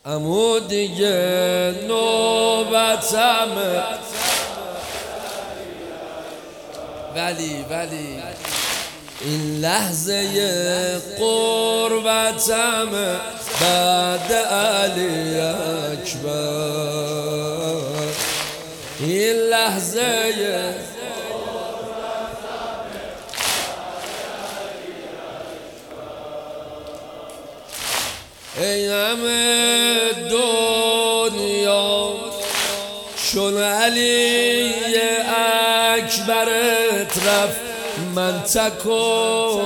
امو دیگه نوبتمه، ولی این لحظه قربتمه بعد علی اکبر. این لحظه ای همه دنیا چون علی اکبرت رفت، من تک و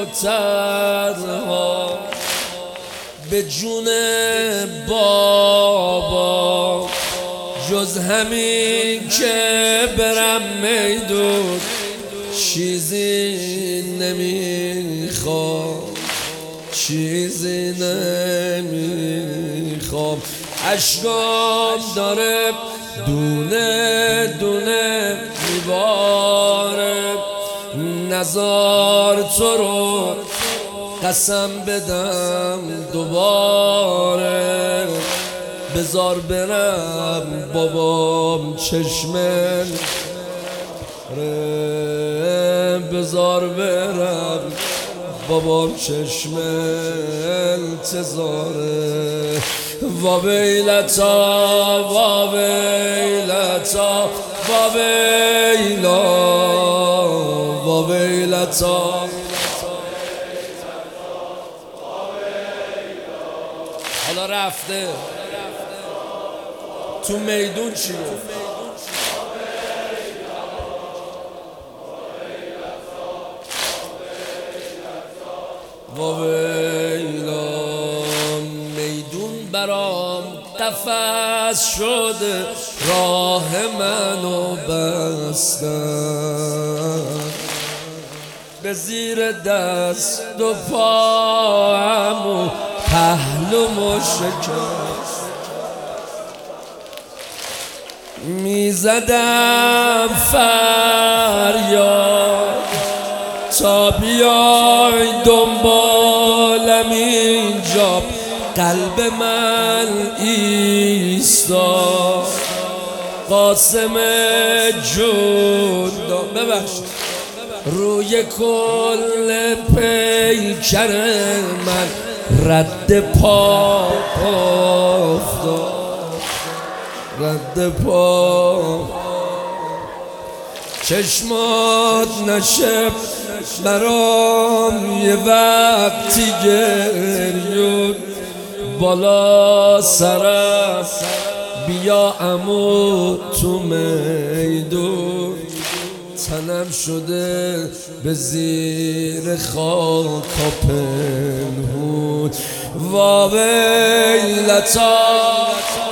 تنها به جون بابا، جز همین که برم میدون چیزی نمیخوام، چیزی نمیخوام. اشکام داره دونه دونه میباره، نزار تو رو قسم بدم دوباره، بزار برم بابام چشمه، بزار برم بابام چشم انتظاره. وا ویلتا وا ویلتا وا ویلا وا ویلتا. حالا رفته تو میدون چی گفت؟ وا ویلا میدون برام قفس شده، راه منو بستن، به زیر دست و پاهم و پهلومو شکست، میزدم فریاد تا بیای دنبالم اینجا، قلب من ایستا قاسم جون ببخشید روی کل پیکر من رد پا افتاد، رد پا. چشمات نشه برام یه وقتی گریون، بالا سرم بیا عمو تو میدون، تنم شده به زیر خاک پنهون. وا ویلتا